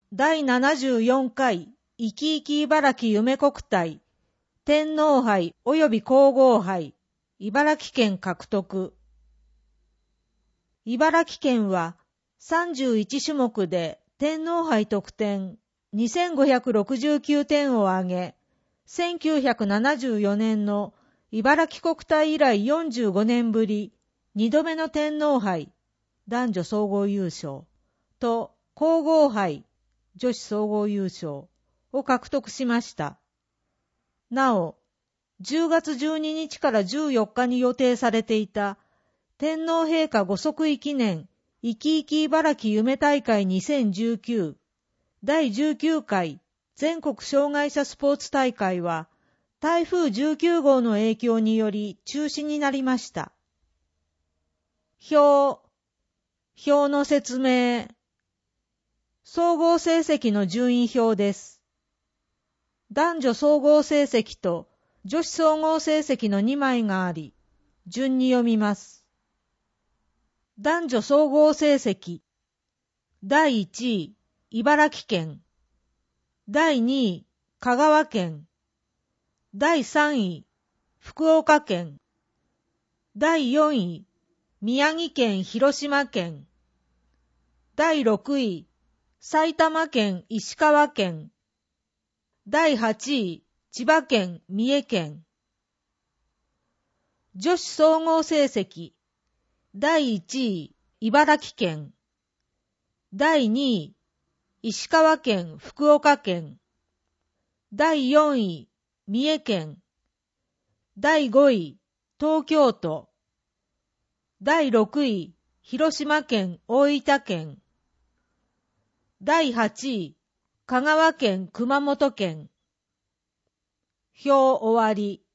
第74回いきいき茨城夢国体天皇杯及び皇后杯茨城県獲得。茨城県は31種目で天皇杯得点2569点を挙げ、1974年の茨城国体以来45年ぶり2度目の天皇杯男女総合優勝と皇后杯女子総合優勝を獲得しました。なお、10月12日から14日に予定されていた天皇陛下ご即位記念いきいき茨城夢大会2019第19回全国障害者スポーツ大会は台風19号の影響により中止になりました。表の説明。総合成績の順位表です。男女総合成績と女子総合成績の2枚があり、順に読みます。男女総合成績。第1位、茨城県。第2位、香川県。第3位、福岡県。第4位、宮城県広島県。第6位、埼玉県石川県。第8位、千葉県三重県。女子総合成績。第1位、茨城県。第2位、石川県福岡県。第4位、三重県。第5位、東京都。第6位、広島県大分県。第8位、香川県熊本県。表終わり。